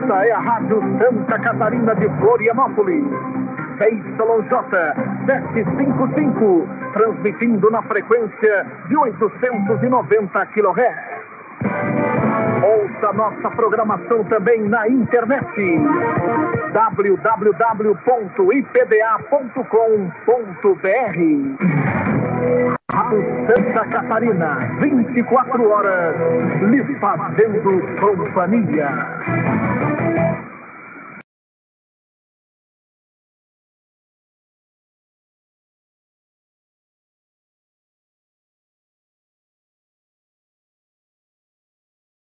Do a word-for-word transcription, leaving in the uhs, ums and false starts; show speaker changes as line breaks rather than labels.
Esta é a Rádio Santa Catarina de Florianópolis. Y J setecentos e cinquenta e cinco, transmitindo na frequência de oitocentos e noventa quilohertz. Ouça nossa programação também na internet w w w ponto i p d a ponto com ponto b r. Rádio Santa Catarina, vinte e quatro horas, lhe fazendo companhia.